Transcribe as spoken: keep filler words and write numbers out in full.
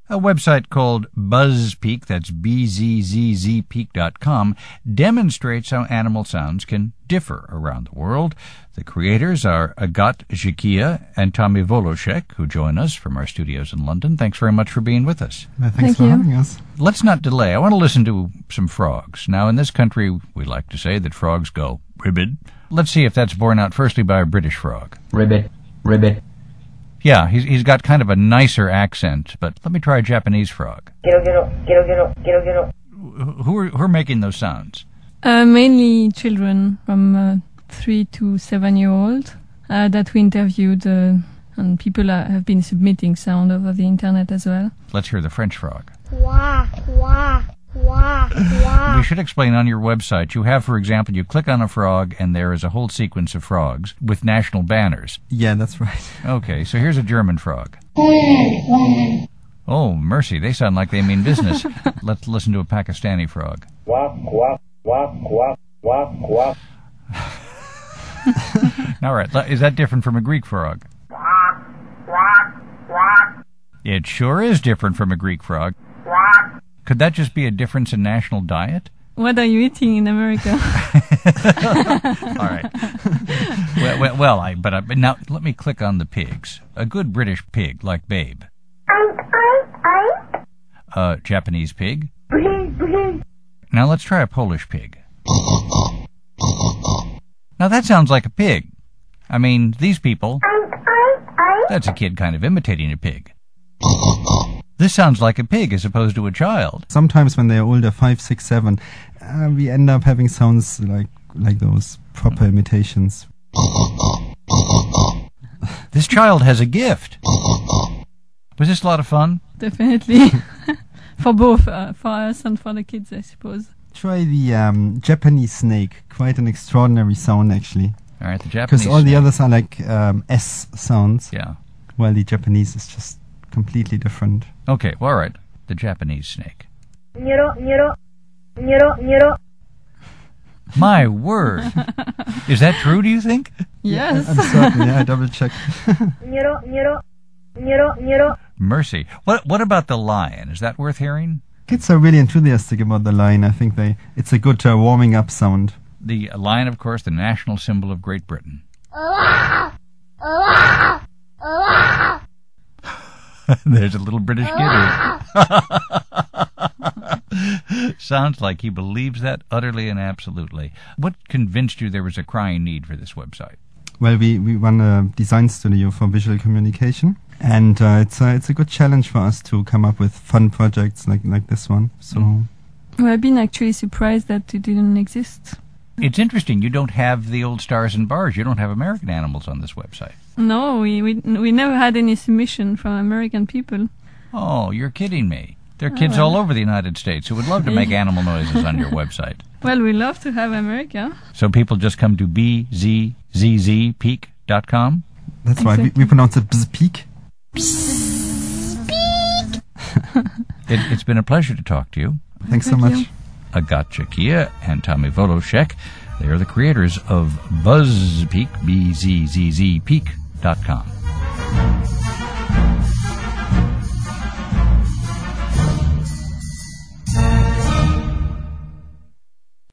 A website called BuzzPeak, that's B Z Z Z peak dot com, demonstrates how animal sounds can differ around the world. The creators are Agat Jakia and Tommy Woloszek, who join us from our studios in London. Thanks very much for being with us. Well, thanks Thank for you. having us. Let's not delay. I want to listen to some frogs. Now, in this country, we like to say that frogs go ribbit. Let's see if that's borne out firstly by a British frog. Ribbit, ribbit. Yeah, he's he's got kind of a nicer accent, but let me try a Japanese frog. Giro, giro, giro, giro, giro, giro. Who are, who are making those sounds? Uh, mainly children from uh, three to seven year old uh, that we interviewed, uh, and people uh, have been submitting sound over the internet as well. Let's hear the French frog. Wah, wah, wah, wah. We should explain on your website, you have, for example, you click on a frog and there is a whole sequence of frogs with national banners. Yeah, that's right. Okay, so here's a German frog. Oh, mercy, they sound like they mean business. Let's listen to a Pakistani frog. Quack, quack, quack, quack, quack, quack. All right, is that different from a Greek frog? Quack, quack, quack, It sure is different from a Greek frog. quack. Could that just be a difference in national diet? What are you eating in America? All right. well, well, well I, but, I, but now let me click on the pigs. A good British pig, like Babe. A Japanese pig. Now let's try a Polish pig. Now that sounds like a pig. I mean, these people, that's a kid kind of imitating a pig. This sounds like a pig as opposed to a child. Sometimes when they're older, five, six, seven, uh, we end up having sounds like like those proper imitations. This child has a gift. Was this a lot of fun? Definitely. For both, uh, for us and for the kids, I suppose. Try the um, Japanese snake. Quite an extraordinary sound, actually. All right, the Japanese. Because all the snake. others are like um, S sounds, Yeah. while the Japanese is just completely different. Okay, well, all right. The Japanese snake. Niro, niro, niro, niro. My word. Is that true, do you think? Yes. I'm certain, yeah, I double checked. Niro, niro, niro, niro. Mercy. What What about the lion? Is that worth hearing? Kids are really enthusiastic about the lion. I think they it's a good uh, warming up sound. The lion, of course, the national symbol of Great Britain. There's a little British kid. Sounds like he believes that utterly and absolutely. What convinced you there was a crying need for this website? Well, we, we run a design studio for visual communication, and uh, it's a, it's a good challenge for us to come up with fun projects like like this one. So Mm. Well, I've been actually surprised that it didn't exist. It's interesting. You don't have the old stars and bars. You don't have American animals on this website. No, we, we we never had any submission from American people. Oh, you're kidding me. There are kids Oh. all over the United States who would love to make animal noises on your website. Well, we love to have America. So people just come to B Z Z Z peak dot com? that's why we, Exactly. we pronounce it bzpeak. It, it's been a pleasure to talk to you. Thanks so Thank much. you. Agat Jakia and Tommy Woloszek. They are the creators of BuzzPeak, B Z Z Z peak dot com.